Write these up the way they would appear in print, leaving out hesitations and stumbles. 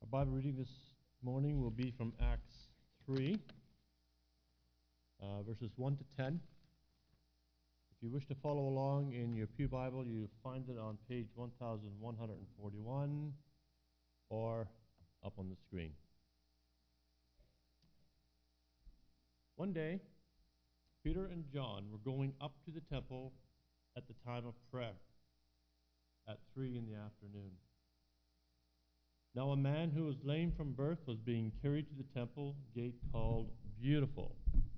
Our Bible reading this morning will be from Acts 3, verses 1 to 10. If you wish to follow along in your Pew Bible, you find it on page 1141 or up on the screen. One day, Peter and John were going up to the temple at the time of prayer at 3 in the afternoon. Now a man who was lame from birth was being carried to the temple gate called Beautiful,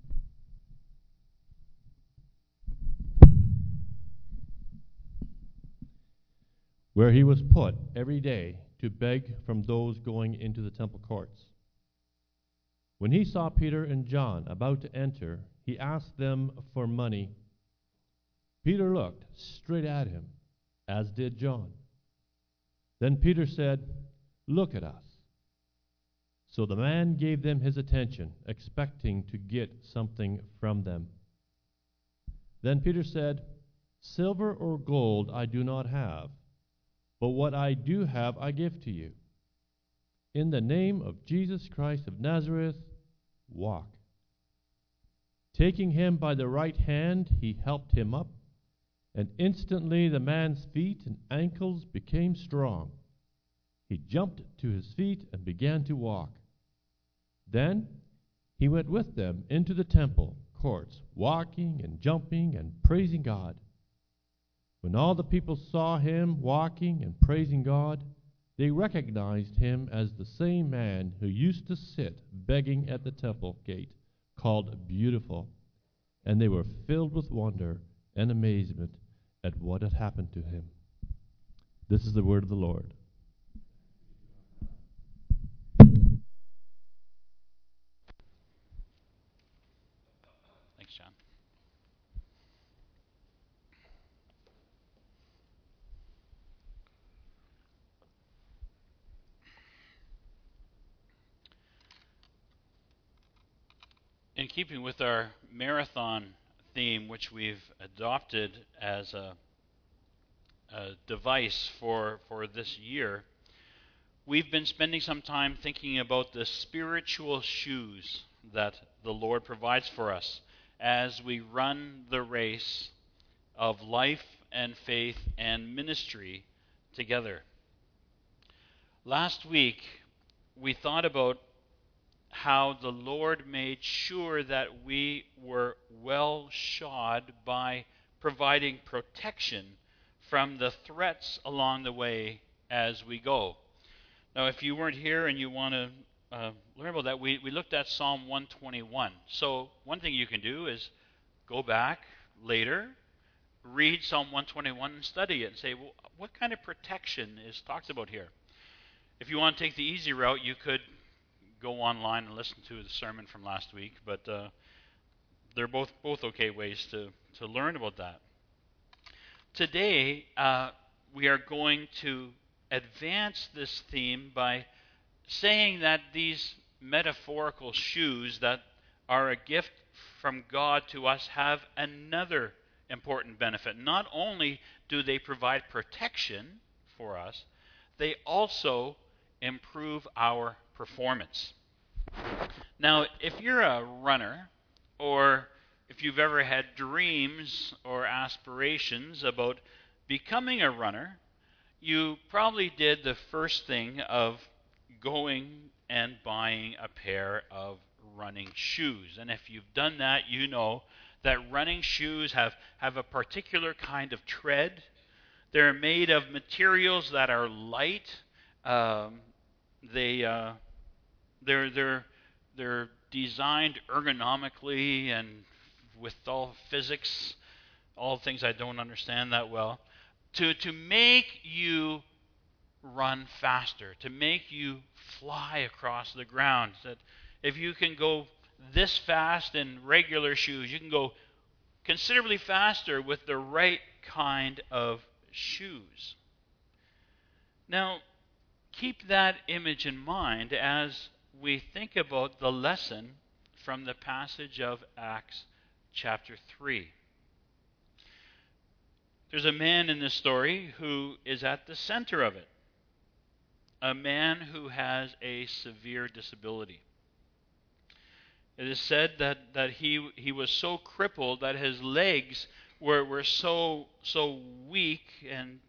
where he was put every day to beg from those going into the temple courts. When he saw Peter and John about to enter, he asked them for money. Peter looked straight at him, as did John. Then Peter said, "Look at us." So the man gave them his attention, expecting to get something from them. Then Peter said, "Silver or gold I do not have, but what I do have I give to you. In the name of Jesus Christ of Nazareth, walk." Taking him by the right hand, he helped him up, and instantly the man's feet and ankles became strong. He jumped to his feet and began to walk. Then he went with them into the temple courts, walking and jumping and praising God. When all the people saw him walking and praising God, they recognized him as the same man who used to sit begging at the temple gate called Beautiful, and they were filled with wonder and amazement at what had happened to him. This is the word of the Lord. Thanks, John. In keeping with our marathon theme, which we've adopted as a device for this year, we've been spending some time thinking about the spiritual shoes that the Lord provides for us as we run the race of life and faith and ministry together. Last week, we thought about how the Lord made sure that we were well shod by providing protection from the threats along the way as we go. Now, if you weren't here and you want to learn about that, we looked at Psalm 121. So one thing you can do is go back later, read Psalm 121 and study it and say, well, what kind of protection is talked about here? If you want to take the easy route, you could go online and listen to the sermon from last week, but they're both okay ways to learn about that. Today, we are going to advance this theme by saying that these metaphorical shoes that are a gift from God to us have another important benefit. Not only do they provide protection for us, they also improve our performance. Now, if you're a runner, or if you've ever had dreams or aspirations about becoming a runner, you probably did the first thing of going and buying a pair of running shoes. And if you've done that, you know that running shoes have a particular kind of tread. They're made of materials that are light. They're designed ergonomically and with all physics, all things I don't understand that well, to make you run faster, to make you fly across the ground. That if you can go this fast in regular shoes, you can go considerably faster with the right kind of shoes. Now, keep that image in mind as we think about the lesson from the passage of Acts chapter 3. There's a man in this story who is at the center of it. a man who has a severe disability. It is said that he was so crippled that his legs were so weak and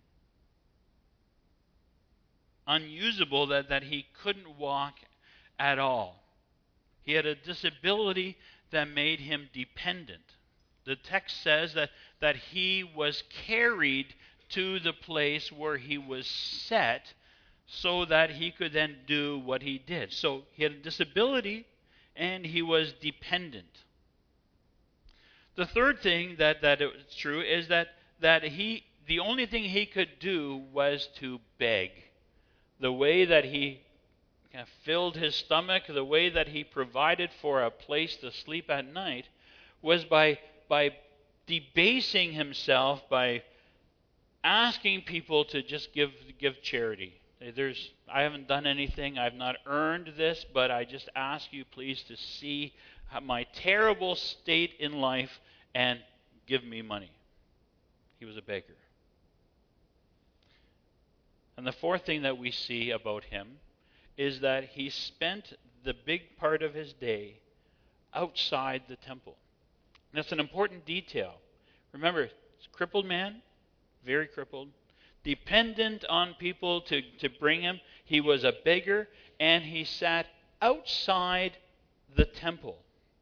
unusable that he couldn't walk at all. He had a disability that made him dependent. The text says that he was carried to the place where he was set so that he could then do what he did. So he had a disability and he was dependent. The third thing that it's true is that the only thing he could do was to beg. The way that he filled his stomach, the way that he provided for a place to sleep at night, was by debasing himself, by asking people to just give charity. I haven't done anything, I've not earned this, but I just ask you please to see my terrible state in life and give me money. He was a beggar. And the fourth thing that we see about him is that he spent the big part of his day outside the temple. And that's an important detail. Remember, it's a crippled man, very crippled, dependent on people to bring him. He was a beggar, and he sat outside the temple.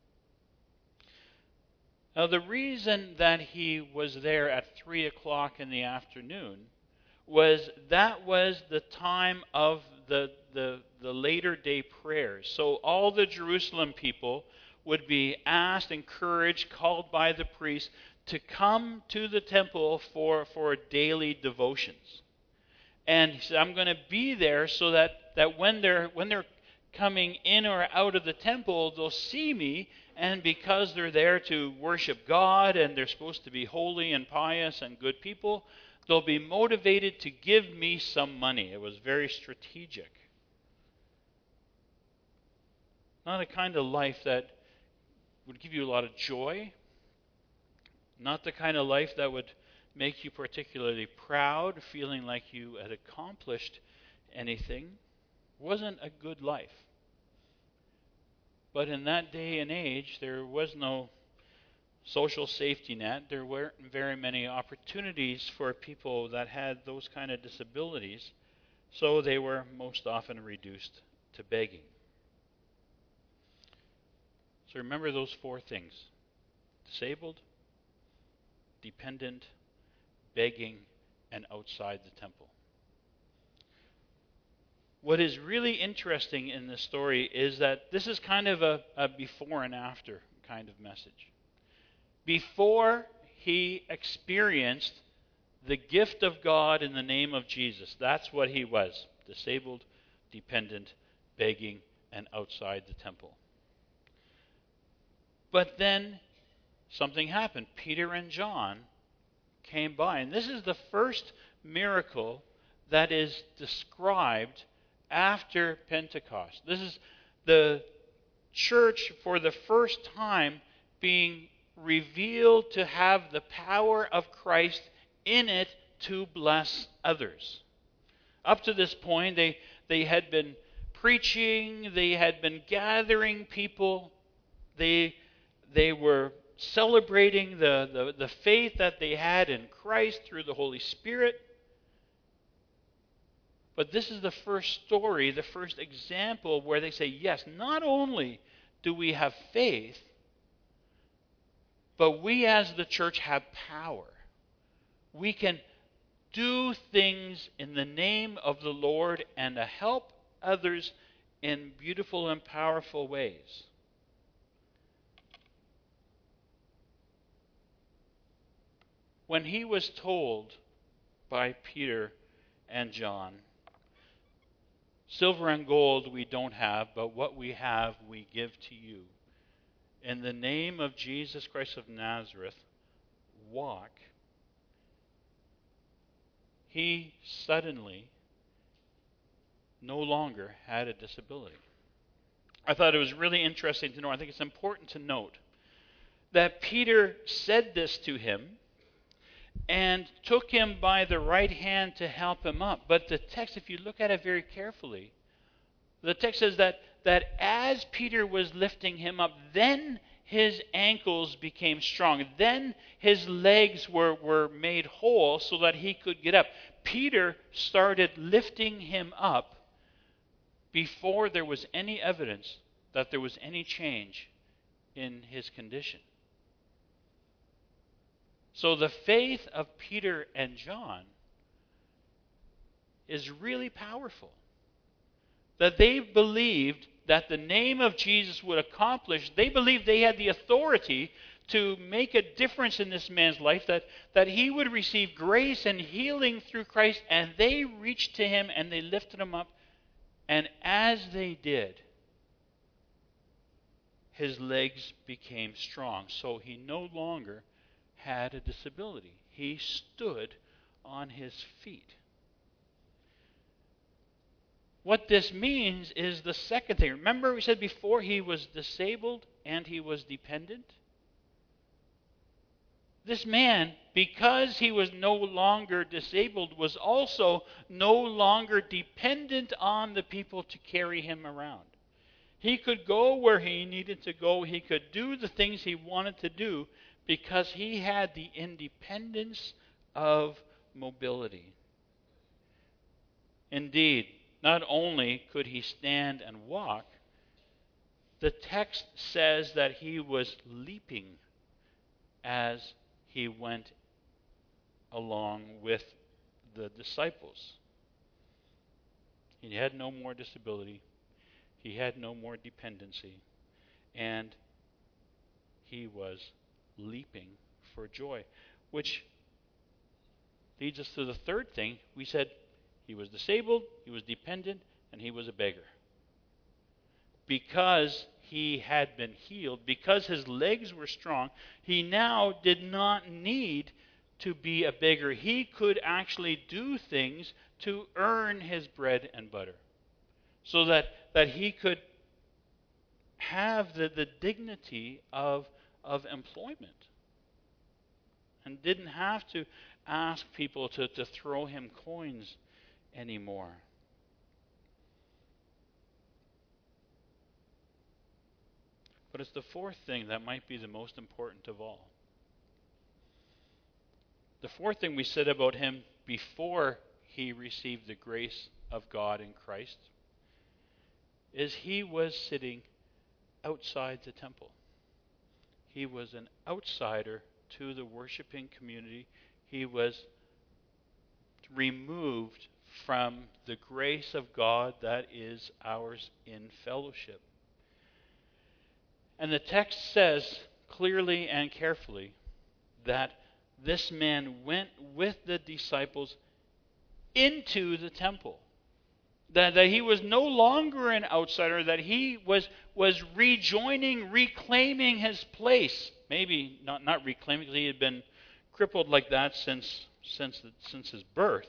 Now, the reason that he was there at 3 o'clock in the afternoon was the time of the later day prayers. So all the Jerusalem people would be asked, encouraged, called by the priest to come to the temple for daily devotions. And he said, I'm going to be there so that when they're coming in or out of the temple, they'll see me, and because they're there to worship God and they're supposed to be holy and pious and good people, they'll be motivated to give me some money. It was very strategic. Not a kind of life that would give you a lot of joy. Not the kind of life that would make you particularly proud, feeling like you had accomplished anything. It wasn't a good life. But in that day and age, there was no social safety net. There weren't very many opportunities for people that had those kind of disabilities, so they were most often reduced to begging. So remember those four things: disabled, dependent, begging, and outside the temple. What is really interesting in this story is that this is kind of a before and after kind of message. Before he experienced the gift of God in the name of Jesus, that's what he was: disabled, dependent, begging, and outside the temple. But then something happened. Peter and John came by, and this is the first miracle that is described after Pentecost. This is the church for the first time being revealed to have the power of Christ in it to bless others. Up to this point, they had been preaching, they had been gathering people, they were celebrating the faith that they had in Christ through the Holy Spirit. But this is the first story, the first example where they say, yes, not only do we have faith, but we as the church have power. We can do things in the name of the Lord and to help others in beautiful and powerful ways. When he was told by Peter and John, silver and gold we don't have, but what we have we give to you. In the name of Jesus Christ of Nazareth, walk. He suddenly no longer had a disability. I thought it was really interesting to know. I think it's important to note that Peter said this to him, and took him by the right hand to help him up. But the text, if you look at it very carefully, the text says that as Peter was lifting him up, then his ankles became strong. Then his legs were made whole so that he could get up. Peter started lifting him up before there was any evidence that there was any change in his condition. So the faith of Peter and John is really powerful. That they believed that the name of Jesus would accomplish, they believed they had the authority to make a difference in this man's life, that he would receive grace and healing through Christ, and they reached to him and they lifted him up. And as they did, his legs became strong. So he no longer had a disability. He stood on his feet. What this means is the second thing. Remember we said before he was disabled and he was dependent? This man, because he was no longer disabled, was also no longer dependent on the people to carry him around. He could go where he needed to go. He could do the things he wanted to do because he had the independence of mobility. Indeed, not only could he stand and walk, the text says that he was leaping as he went along with the disciples. He had no more disability. He had no more dependency. And he was leaping for joy. Which leads us to the third thing. We said he was disabled, he was dependent, and he was a beggar. Because he had been healed, because his legs were strong, he now did not need to be a beggar. He could actually do things to earn his bread and butter. So that he could have the dignity of employment. And didn't have to ask people to throw him coins anymore. But it's the fourth thing that might be the most important of all. The fourth thing we said about him before he received the grace of God in Christ is he was sitting outside the temple. He was an outsider to the worshiping community. He was removed from the grace of God that is ours in fellowship. And the text says clearly and carefully that this man went with the disciples into the temple. That he was no longer an outsider, that he was rejoining, reclaiming his place. Maybe not reclaiming, because he had been crippled like that since his birth.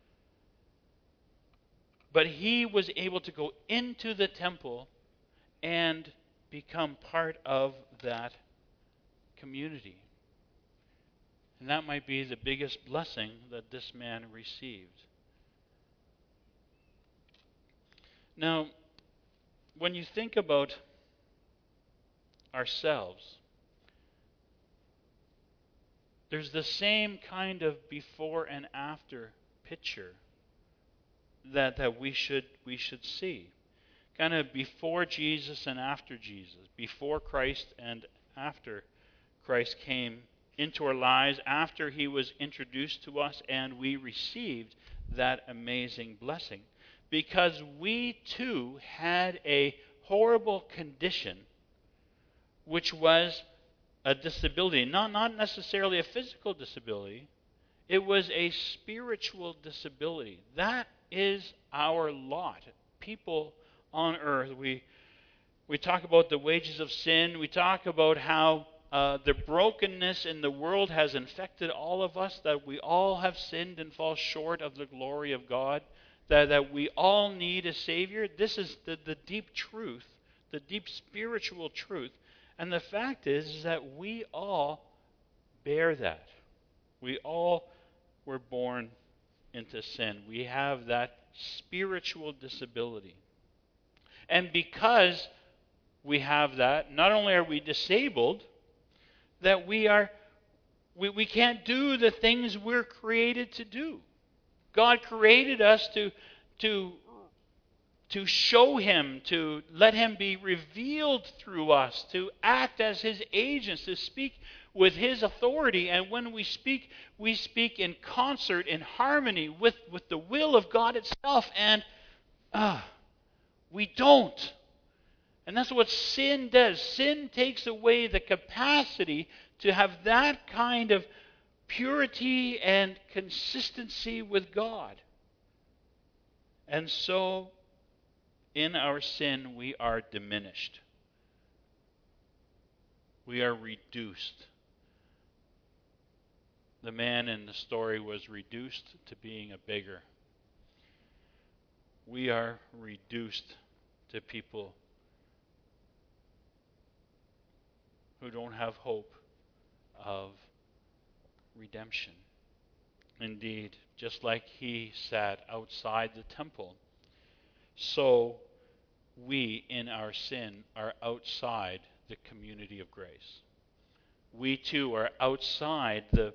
But he was able to go into the temple and become part of that community. And that might be the biggest blessing that this man received. Now, when you think about ourselves, there's the same kind of before and after picture that we should see. Kind of before Jesus and after Jesus. Before Christ and after Christ came into our lives, after he was introduced to us and we received that amazing blessing. Because we too had a horrible condition, which was a disability. Not necessarily a physical disability. It was a spiritual disability. That is our lot. People on earth, we talk about the wages of sin. We talk about how the brokenness in the world has infected all of us, that we all have sinned and fall short of the glory of God, that we all need a Savior. This is the deep truth, the deep spiritual truth. And the fact is that we all bear that. We all were born into sin. We have that spiritual disability. And because we have that, not only are we disabled, that we can't do the things we're created to do. God created us to show Him, to let Him be revealed through us, to act as His agents, to speak with His authority. And when we speak in concert, in harmony with the will of God itself. And we don't. And that's what sin does. Sin takes away the capacity to have that kind of purity and consistency with God. And so, in our sin, we are diminished. We are reduced. The man in the story was reduced to being a beggar. We are reduced to people who don't have hope of redemption. Indeed, just like he sat outside the temple, so we in our sin are outside the community of grace. We too are outside the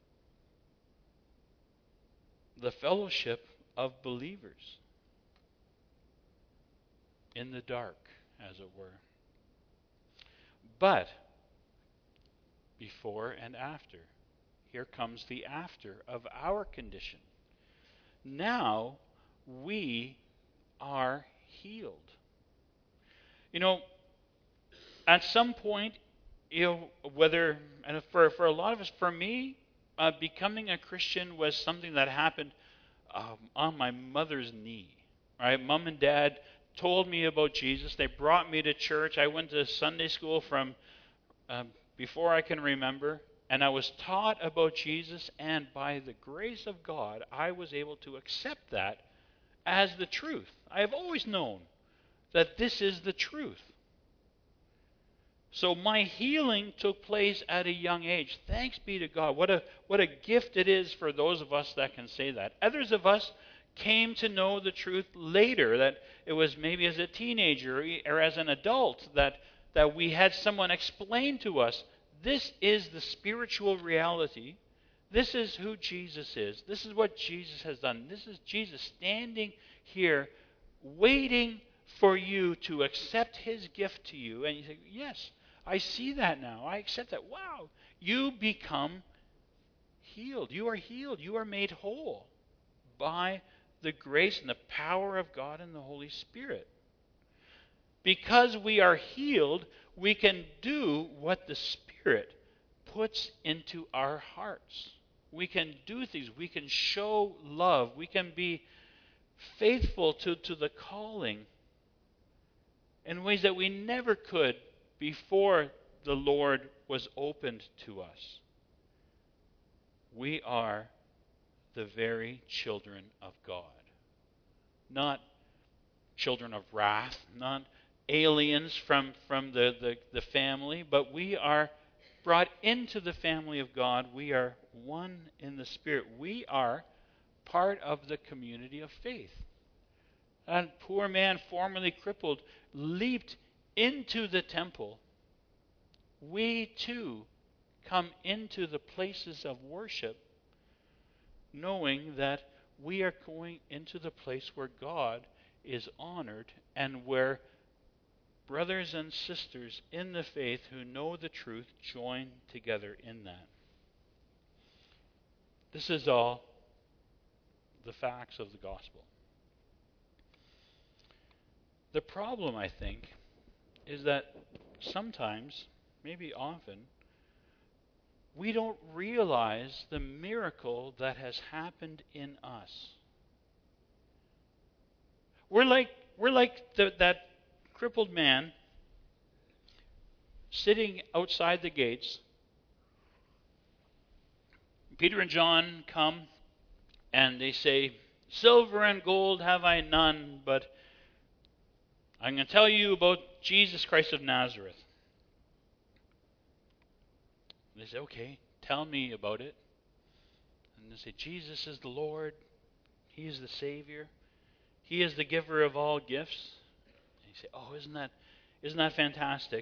fellowship of believers, in the dark, as it were. But before and after, here comes the after of our condition. Now we are healed. At some point, whether, and for a lot of us, for me, becoming a Christian was something that happened on my mother's knee. Right? Mom and Dad told me about Jesus. They brought me to church. I went to Sunday school from before I can remember, and I was taught about Jesus, and by the grace of God, I was able to accept that as the truth. I have always known that this is the truth. So my healing took place at a young age. Thanks be to God. What a gift it is for those of us that can say that. Others of us came to know the truth later, that it was maybe as a teenager or as an adult that we had someone explain to us, this is the spiritual reality. This is who Jesus is. This is what Jesus has done. This is Jesus standing here waiting for you to accept His gift to you. And you say, yes, I see that now. I accept that. Wow. You become healed. You are healed. You are made whole by the grace and the power of God and the Holy Spirit. Because we are healed, we can do what the Spirit puts into our hearts. We can do things. We can show love. We can be faithful to the calling in ways that we never could before the Lord was opened to us. We are the very children of God. Not children of wrath, not aliens from the family, but we are brought into the family of God. We are one in the Spirit. We are part of the community of faith. That poor man, formerly crippled, leaped into the temple. We too come into the places of worship knowing that we are going into the place where God is honored and where brothers and sisters in the faith who know the truth join together in that. This is all the facts of the gospel. The problem, I think, is that sometimes, maybe often, we don't realize the miracle that has happened in us. We're like that crippled man sitting outside the gates. Peter and John come and they say, "Silver and gold have I none, but I'm going to tell you about Jesus Christ of Nazareth." They say, "Okay, tell me about it." And they say, Jesus is the Lord. He is the Savior. He is the giver of all gifts. And you say, oh, isn't that fantastic?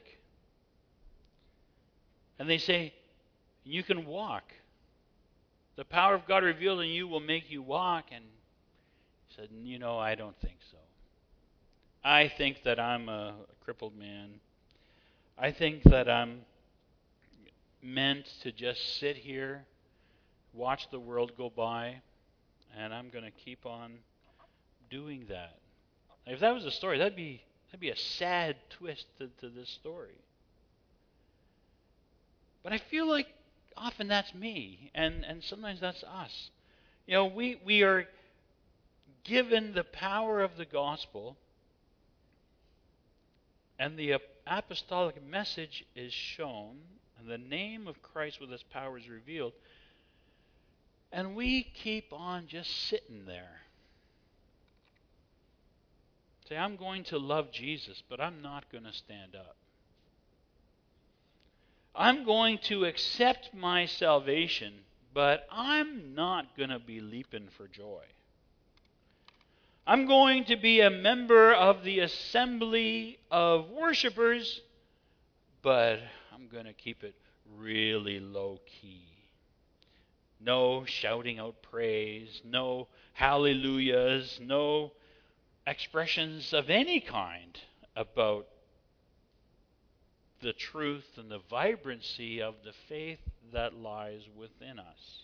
And they say, you can walk. The power of God revealed in you will make you walk. And he said, I don't think so. I think that I'm a crippled man. I think that I'm meant to just sit here, watch the world go by, and I'm going to keep on doing that. If that was a story, that'd be a sad twist to this story. But I feel like often that's me, and sometimes that's us. We are given the power of the gospel, and the apostolic message is shown, and the name of Christ with his power is revealed, and we keep on just sitting there. Say, I'm going to love Jesus, but I'm not going to stand up. I'm going to accept my salvation, but I'm not going to be leaping for joy. I'm going to be a member of the assembly of worshipers, but I'm going to keep it really low key. No shouting out praise, no hallelujahs, no expressions of any kind about the truth and the vibrancy of the faith that lies within us.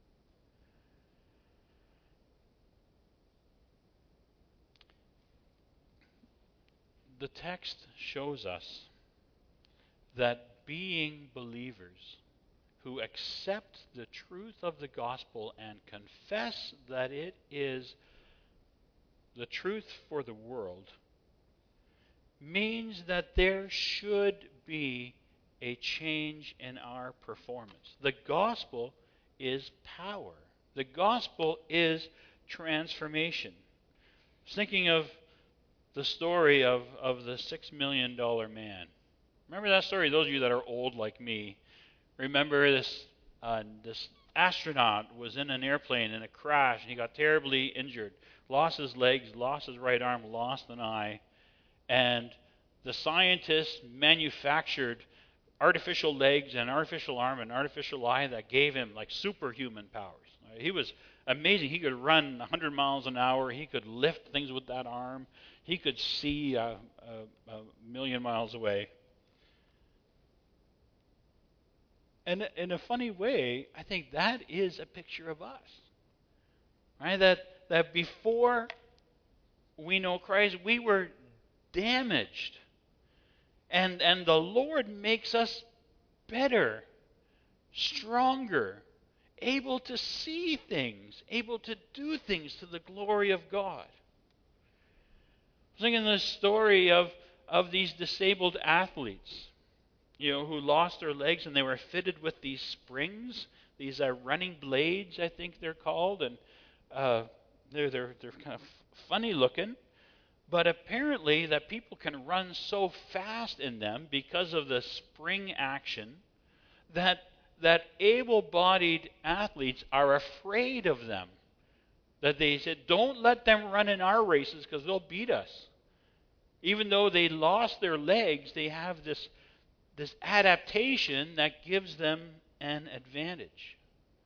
The text shows us that being believers who accept the truth of the gospel and confess that it is the truth for the world means that there should be a change in our performance. The gospel is power. The gospel is transformation. I was thinking of the story of the $6 million man. Remember that story? Those of you that are old like me, remember this astronaut was in an airplane in a crash, and he got terribly injured. Lost his legs, lost his right arm, lost an eye. And the scientists manufactured artificial legs and artificial arm and artificial eye that gave him like superhuman powers. He was amazing. He could run 100 miles an hour. He could lift things with that arm. He could see a million miles away. And in a funny way, I think that is a picture of us. Right? That before we know Christ, we were damaged. And the Lord makes us better, stronger, able to see things, able to do things to the glory of God. I was thinking the story of these disabled athletes, who lost their legs, and they were fitted with these springs, these running blades, I think they're called, and they're kind of funny looking. But apparently that people can run so fast in them because of the spring action that able-bodied athletes are afraid of them. That they said, don't let them run in our races because they'll beat us. Even though they lost their legs, they have this adaptation that gives them an advantage.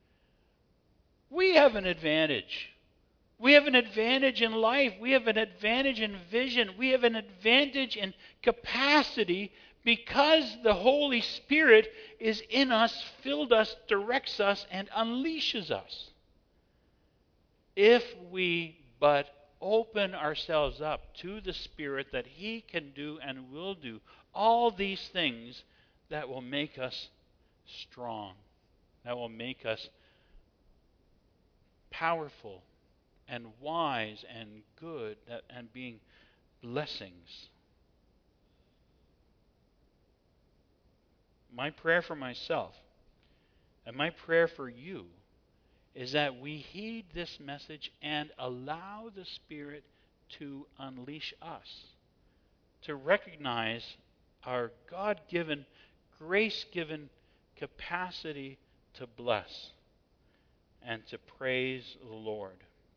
We have an advantage. We have an advantage in life. We have an advantage in vision. We have an advantage in capacity because the Holy Spirit is in us, filled us, directs us, and unleashes us. If we but open ourselves up to the Spirit, that He can do and will do all these things that will make us strong, that will make us powerful and wise and good and being blessings. My prayer for myself and my prayer for you is that we heed this message and allow the Spirit to unleash us, to recognize our God-given, grace-given capacity to bless. and to praise the Lord.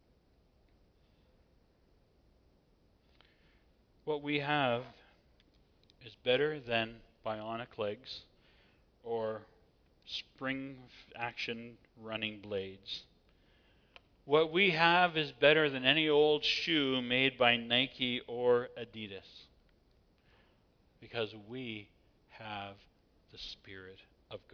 What we have is better than bionic legs or spring action running blades. What we have is better than any old shoe made by Nike or Adidas, because we have the Spirit of God.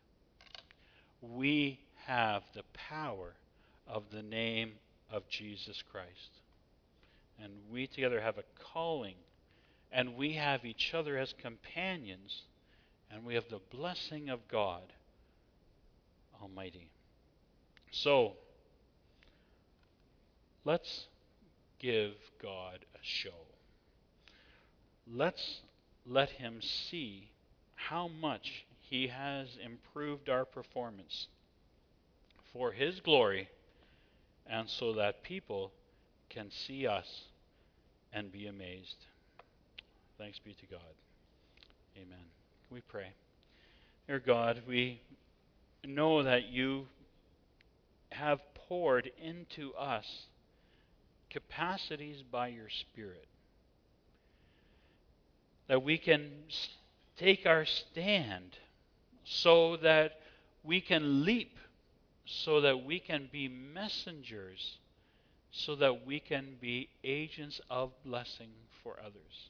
We have the power of the name of Jesus Christ. And we together have a calling, and we have each other as companions, and we have the blessing of God Almighty. So, let's give God a show. Let's let Him see how much He has improved our performance for His glory, and so that people can see us and be amazed. Thanks be to God. Amen. Can we pray? Dear God, we know that you have poured into us capacities by your Spirit, that we can take our stand so that we can leap, so that we can be messengers, so that we can be agents of blessing for others.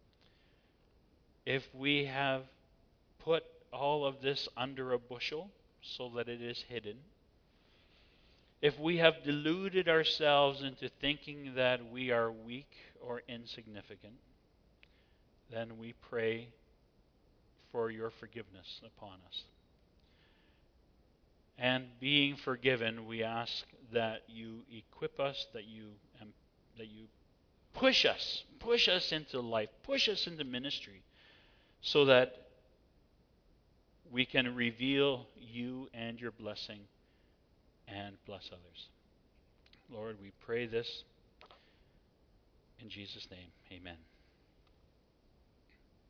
If we have put all of this under a bushel so that it is hidden, if we have deluded ourselves into thinking that we are weak or insignificant, then we pray for your forgiveness upon us. And being forgiven, we ask that you equip us, that you push us into life, push us into ministry, so that we can reveal you and your blessing and bless others. Lord, we pray this in Jesus' name. Amen.